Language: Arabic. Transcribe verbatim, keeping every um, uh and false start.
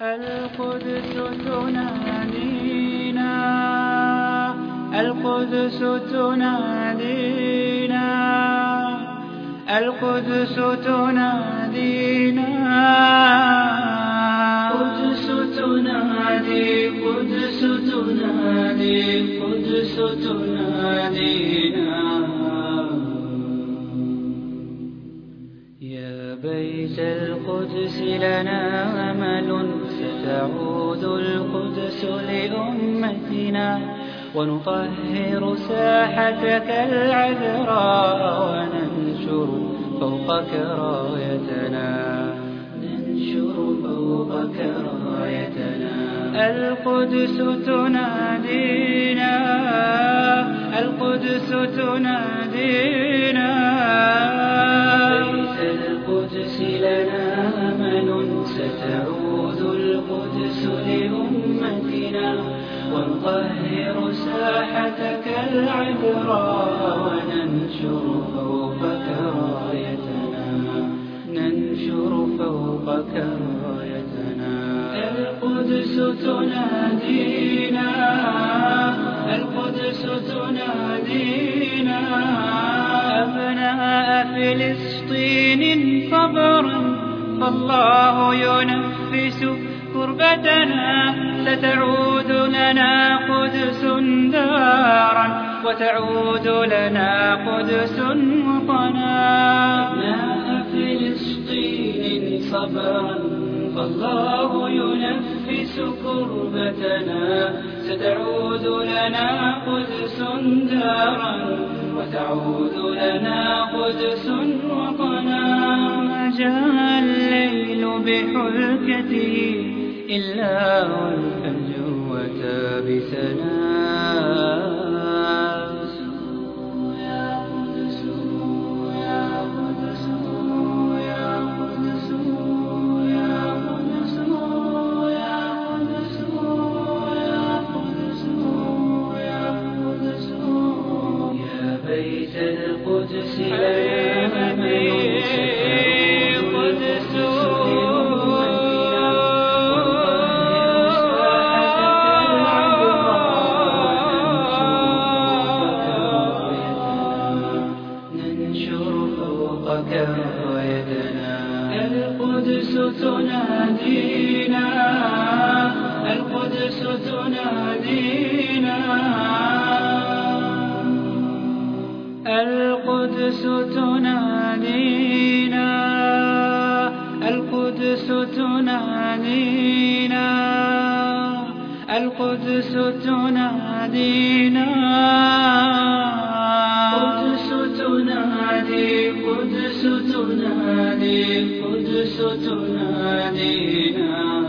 القدس تنادينا، القدس تنادينا، القدس تنادينا، قدس تنادي، قدس تنادي، قدس تنادينا. يا بيت القدس لنا أمل، ستعود القدس لأمتنا، ونطهر ساحتك العذراء، وننشر فوقك رايتنا، ننشر فوقك رايتنا. القدس تنادينا، القدس تنادينا، بيت القدس لنا أمل، ستعود القدس لأمتنا، ونطهر ساحتك العذراء، وننشر فوقك رايتنا، ننشر فوقك رايتنا. القدس تنادينا، القدس تنادينا. أبناء فلسطين صبرا، فالله ينفس كربتنا، ستعود لنا قدس دارا، وتعود لنا قدس وطنا. أبناء فلسطين صبرا، فالله ينفس كربتنا، ستعود لنا قدس دارا، وتعود لنا قدس وطنا. ما جاء الليل بحلكته إلا والفجر وتابسنا. يا قدس يا قدس يا قدس يا قدس يا قدس يا قدس يا قدس. يا بيت القدس القدس تنادينا، القدس تنادينا، القدس تنادينا، القدس تنادينا، القدس تنادينا، قدس تنادي، قدس تنادي، قدس تنادينا.